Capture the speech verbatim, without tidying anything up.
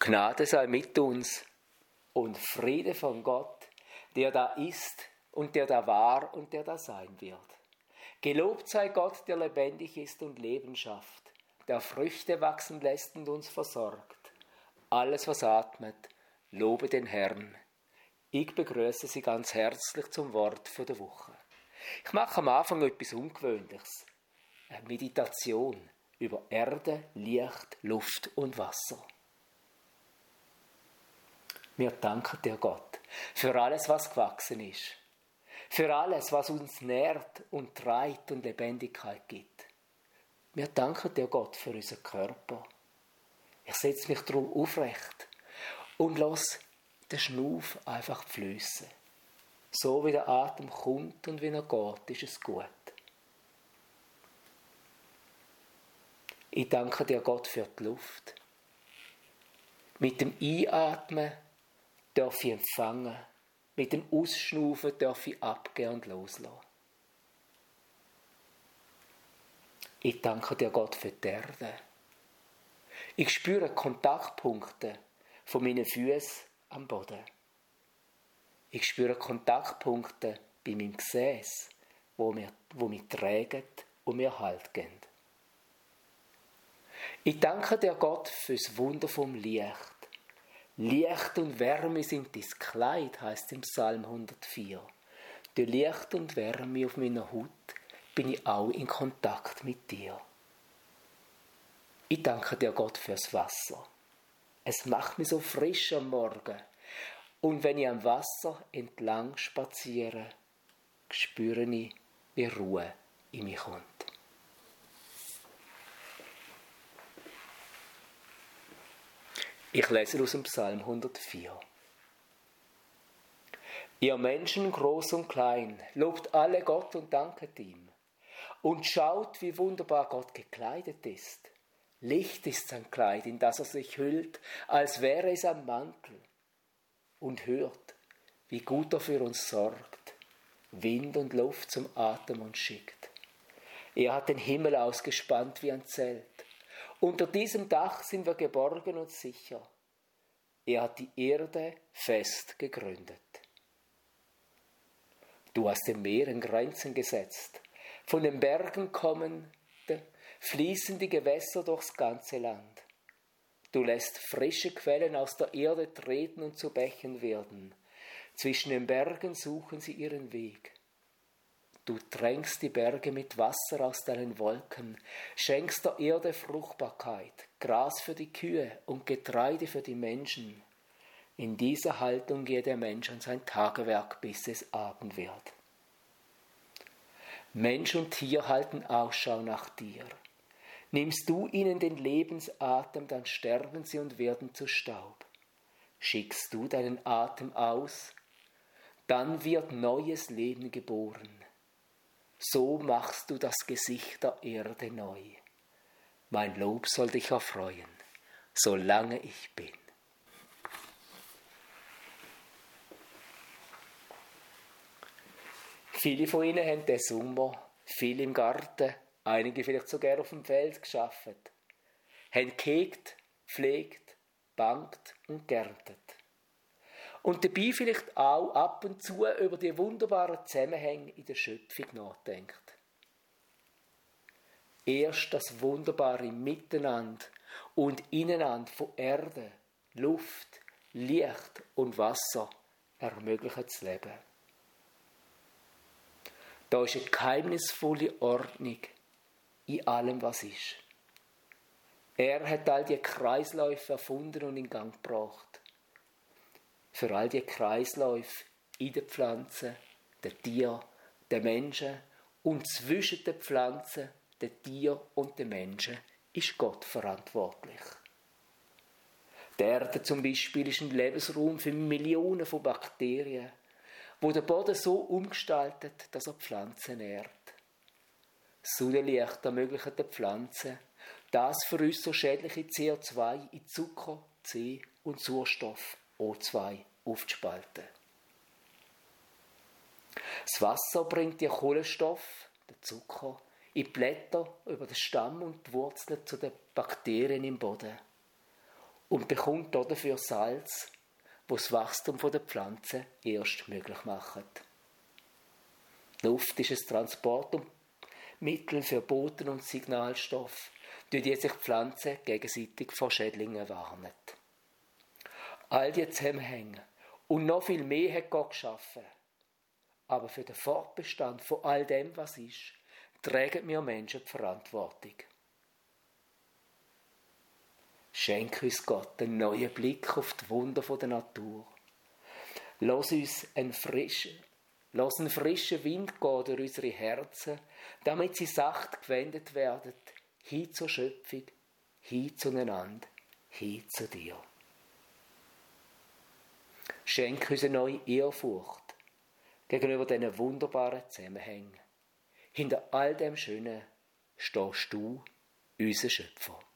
Gnade sei mit uns und Friede von Gott, der da ist und der da war und der da sein wird. Gelobt sei Gott, der lebendig ist und Leben schafft, der Früchte wachsen lässt und uns versorgt. Alles, was atmet, lobe den Herrn. Ich begrüße Sie ganz herzlich zum Wort für die Woche. Ich mache am Anfang etwas Ungewöhnliches. Eine Meditation über Erde, Licht, Luft und Wasser. Wir danken dir, Gott, für alles, was gewachsen ist. Für alles, was uns nährt und treibt und Lebendigkeit gibt. Wir danken dir, Gott, für unseren Körper. Ich setze mich darum aufrecht und lasse den Schnuff einfach fließen. So wie der Atem kommt und wie er geht, ist es gut. Ich danke dir, Gott, für die Luft. Mit dem Einatmen darf ich empfangen. Mit dem Ausschnaufen darf ich abgehen und loslassen. Ich danke dir, Gott, für die Erde. Ich spüre Kontaktpunkte von meinen Füßen am Boden. Ich spüre Kontaktpunkte bei meinem Gesäß, wo mir, wo mich tragen und mir Halt geben. Ich danke dir, Gott, fürs Wunder vom Licht. Licht und Wärme sind dein Kleid, heisst im Psalm hundertvier. Durch Licht und Wärme auf meiner Haut bin ich auch in Kontakt mit dir. Ich danke dir, Gott, fürs Wasser. Es macht mich so frisch am Morgen. Und wenn ich am Wasser entlang spaziere, spüre ich, wie Ruhe in mich kommt. Ich lese aus dem Psalm hundertvier. Ihr Menschen, groß und klein, lobt alle Gott und danket ihm. Und schaut, wie wunderbar Gott gekleidet ist. Licht ist sein Kleid, in das er sich hüllt, als wäre es ein Mantel. Und hört, wie gut er für uns sorgt, Wind und Luft zum Atem uns schickt. Er hat den Himmel ausgespannt wie ein Zelt. Unter diesem Dach sind wir geborgen und sicher. Er hat die Erde fest gegründet. Du hast den Meeren Grenzen gesetzt. Von den Bergen kommende, fließen die Gewässer durchs ganze Land. Du lässt frische Quellen aus der Erde treten und zu Bächen werden. Zwischen den Bergen suchen sie ihren Weg. Du tränkst die Berge mit Wasser aus deinen Wolken, schenkst der Erde Fruchtbarkeit, Gras für die Kühe und Getreide für die Menschen. In dieser Haltung geht der Mensch an sein Tagewerk, bis es Abend wird. Mensch und Tier halten Ausschau nach dir. Nimmst du ihnen den Lebensatem, dann sterben sie und werden zu Staub. Schickst du deinen Atem aus, dann wird neues Leben geboren. So machst du das Gesicht der Erde neu. Mein Lob soll dich erfreuen, solange ich bin. Viele von Ihnen haben diesen Sommer viel im Garten, einige vielleicht sogar auf dem Feld gearbeitet, haben gehegt, pflegt, bangt und geerntet. Und dabei vielleicht auch ab und zu über die wunderbaren Zusammenhänge in der Schöpfung nachdenkt. Erst das wunderbare Miteinander und Ineinander von Erde, Luft, Licht und Wasser ermöglicht das Leben. Da ist eine geheimnisvolle Ordnung in allem, was ist. Er hat all die Kreisläufe erfunden und in Gang gebracht. Für all die Kreisläufe in den Pflanzen, den Tieren, den Menschen und zwischen den Pflanzen, den Tieren und den Menschen ist Gott verantwortlich. Die Erde zum Beispiel ist ein Lebensraum für Millionen von Bakterien, wo der Boden so umgestaltet, dass er Pflanzen nährt. Das Sonnenlicht ermöglicht den Pflanzen, das für uns so schädliche C O zwei in Zucker, C und Sauerstoff O zwei aufzuspalten. Das Wasser bringt den Kohlenstoff, den Zucker, in die Blätter über den Stamm und die Wurzeln zu den Bakterien im Boden. und bekommt dafür Salz, wo das Wachstum der Pflanze erst möglich macht. Die Luft ist ein Transportmittel für Boten und Signalstoff, durch die sich die Pflanzen gegenseitig vor Schädlingen warnen. All die Zusammenhänge und noch viel mehr hat Gott geschaffen. Aber für den Fortbestand von all dem, was ist, tragen wir Menschen die Verantwortung. Schenk uns Gott einen neuen Blick auf die Wunder der Natur. Lass uns einen frischen, lass einen frischen Wind gehen durch unsere Herzen, damit sie sacht gewendet werden, hin zur Schöpfung, hin zueinander, hin zu dir. Schenk uns eine neue Ehrfurcht gegenüber diesen wunderbaren Zusammenhängen. Hinter all dem Schönen stehst du, unser Schöpfer.